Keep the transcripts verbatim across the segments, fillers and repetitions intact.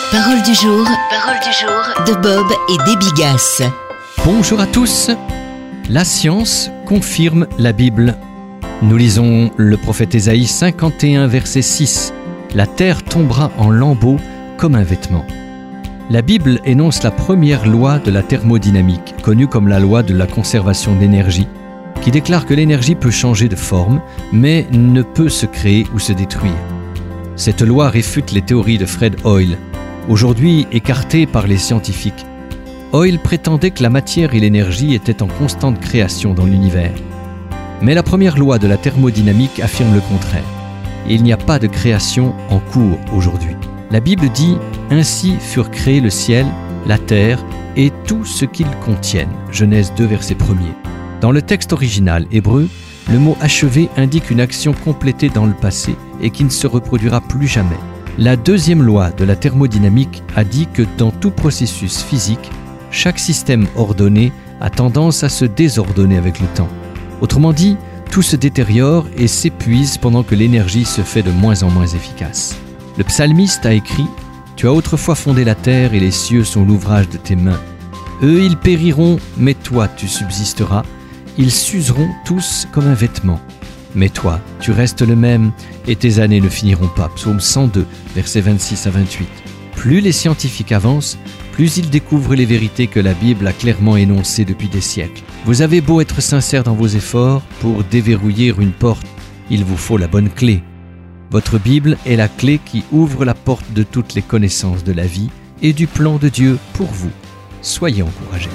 Parole du jour, parole du jour de Bob et Debbie Gass. Bonjour à tous. La science confirme la Bible. Nous lisons le prophète Ésaïe cinquante et un, verset six. La terre tombera en lambeaux comme un vêtement. La Bible énonce la première loi de la thermodynamique, connue comme la loi de la conservation de l'énergie, qui déclare que l'énergie peut changer de forme, mais ne peut se créer ou se détruire. Cette loi réfute les théories de Fred Hoyle, aujourd'hui écartées par les scientifiques. Hoyle prétendait que la matière et l'énergie étaient en constante création dans l'univers. Mais la première loi de la thermodynamique affirme le contraire. Il n'y a pas de création en cours aujourd'hui. La Bible dit « Ainsi furent créés le ciel, la terre et tout ce qu'ils contiennent » Genèse deux, verset premier. Dans le texte original hébreu, le mot « achevé » indique une action complétée dans le passé et qui ne se reproduira plus jamais. La deuxième loi de la thermodynamique a dit que dans tout processus physique, chaque système ordonné a tendance à se désordonner avec le temps. Autrement dit, tout se détériore et s'épuise pendant que l'énergie se fait de moins en moins efficace. Le psalmiste a écrit « Tu as autrefois fondé la terre et les cieux sont l'ouvrage de tes mains. Eux, ils périront, mais toi, tu subsisteras. Ils s'useront tous comme un vêtement. Mais toi, tu restes le même et tes années ne finiront pas. » Psaume cent deux, versets vingt-six à vingt-huit. Plus les scientifiques avancent, plus ils découvrent les vérités que la Bible a clairement énoncées depuis des siècles. Vous avez beau être sincère dans vos efforts, pour déverrouiller une porte, il vous faut la bonne clé. Votre Bible est la clé qui ouvre la porte de toutes les connaissances de la vie et du plan de Dieu pour vous. Soyez encouragés.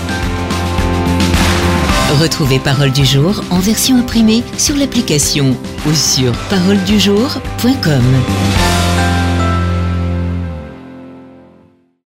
Retrouvez Parole du jour en version imprimée sur l'application ou sur parole du jour point com.